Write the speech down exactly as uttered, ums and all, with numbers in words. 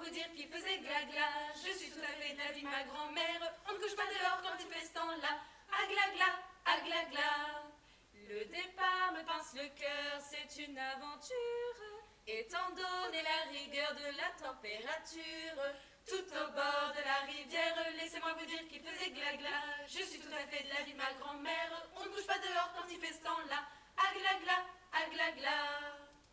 vous dire qu'il faisait gla-gla. Je suis tout à fait de l'avis de ma grand-mère. On ne couche pas dehors quand il fait ce temps-là. Ah gla-gla, ah gla-gla. Le départ me pince le cœur, c'est une aventure. Étant donné la rigueur de la température, tout au bord de la rivière, laissez-moi vous dire qu'il faisait gla-gla. Je suis tout à fait de l'avis de ma grand-mère. On ne couche pas dehors quand il fait ce temps-là. Ah gla-gla, ah gla-gla.